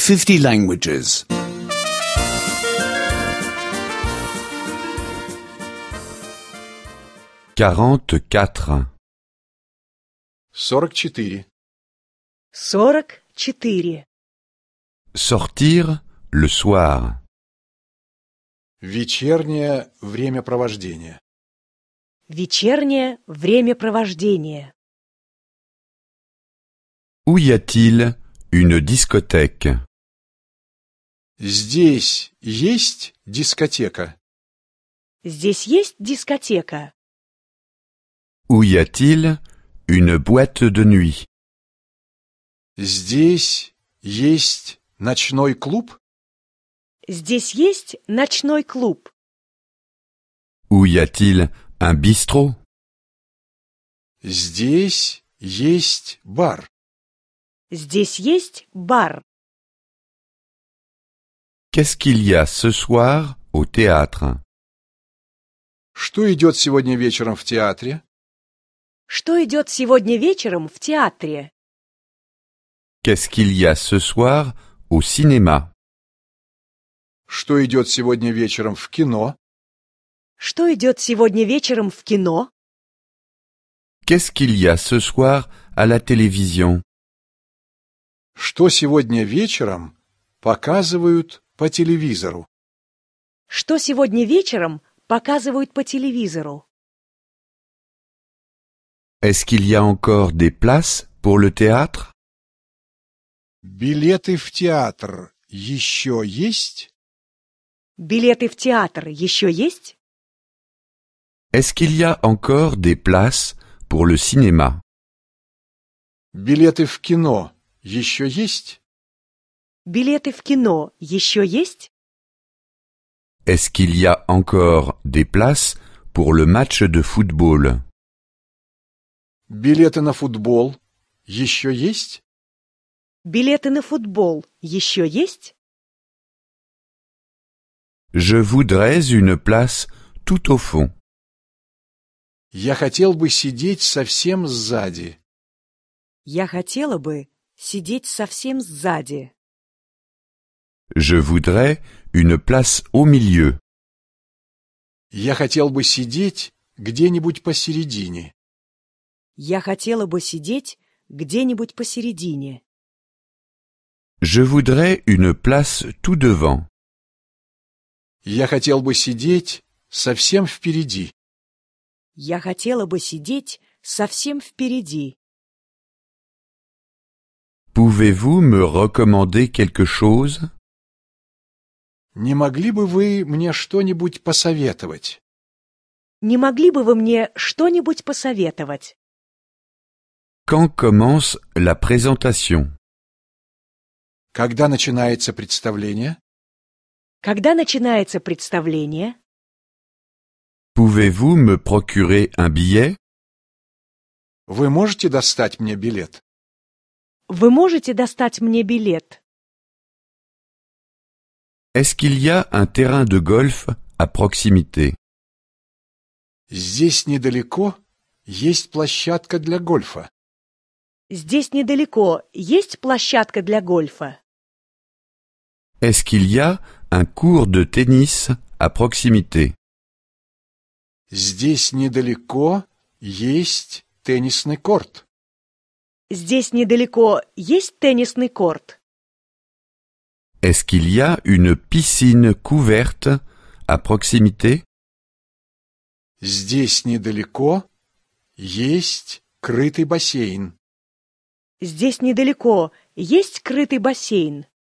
50 languages. 44. 44. 44. Sortir le soir. Вечернее времяпровождение. Вечернее времяпровождение. Où y a-t-il une discothèque? Здесь есть дискотека? Здесь есть дискотека? Où y a-t-il une boîte de nuit? Здесь есть ночной клуб? Здесь есть ночной клуб? Où y a-t-il un bistrot? Здесь есть бар. Здесь есть бар. Qu'est-ce qu'il y a ce soir au théâtre? Что идет сегодня вечером в театре? Что идет сегодня вечером в театре? Qu'est-ce qu'il y a ce soir au cinéma? Что идет сегодня вечером в кино? Что идет сегодня вечером в кино? Qu'est-ce qu'il y a ce soir à la télévision? Что сегодня вечером показывают по телевизору? Что сегодня вечером показывают по телевизору? Est-ce qu'il y a encore des places pour le théâtre? Билеты в театр еще есть? Билеты в театр еще есть? Est-ce qu'il y a encore des places pour le cinéma? Билеты в кино еще есть? Билеты в кино еще есть? Est-ce qu'il y a encore des places pour le match de football? Билеты на футбол еще есть? Билеты на футбол еще есть? Je voudrais une place tout au fond. Я хотел бы сидеть совсем сзади. Я хотела бы сидеть совсем сзади. Je voudrais une place au milieu. Я хотел бы сидеть где-нибудь посередине. Я хотела бы сидеть где-нибудь посередине. Je voudrais une place tout devant. Я хотел бы сидеть совсем впереди. Я хотела бы сидеть совсем впереди. Pouvez-vous me recommander quelque chose? Не могли бы вы мне что-нибудь посоветовать? Не могли бы вы мне что-нибудь посоветовать? Quand commence la présentation? Когда начинается представление? Когда начинается представление? Pouvez-vous me procurer un billet? Вы можете достать мне билет? Вы можете достать мне билет? Est-ce qu'il y a un terrain de golf à proximité? Здесь недалеко есть площадка для гольфа. Здесь недалеко есть площадка для гольфа? Est-ce qu'il y a un cours de tennis à proximité? Здесь недалеко есть теннисный корт. Здесь недалеко есть теннисный корт? Est-ce qu'il y a une piscine couverte à proximité? Здесь недалеко есть крытый бассейн. Здесь недалеко есть крытый бассейн?